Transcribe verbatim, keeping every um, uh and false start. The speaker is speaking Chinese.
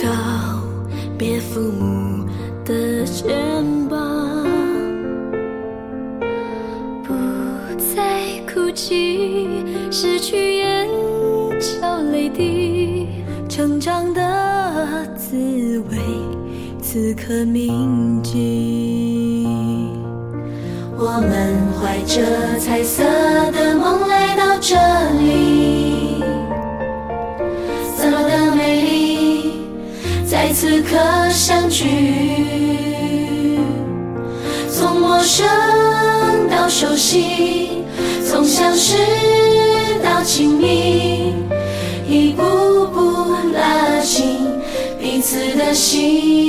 告别父母的肩膀，不再哭泣，失去眼角泪滴，成长的滋味此刻铭记。我们怀着彩色的梦来到这里，散落的美丽在此刻相聚，从陌生到熟悉，从相识到亲密，一步步拉近彼此的心。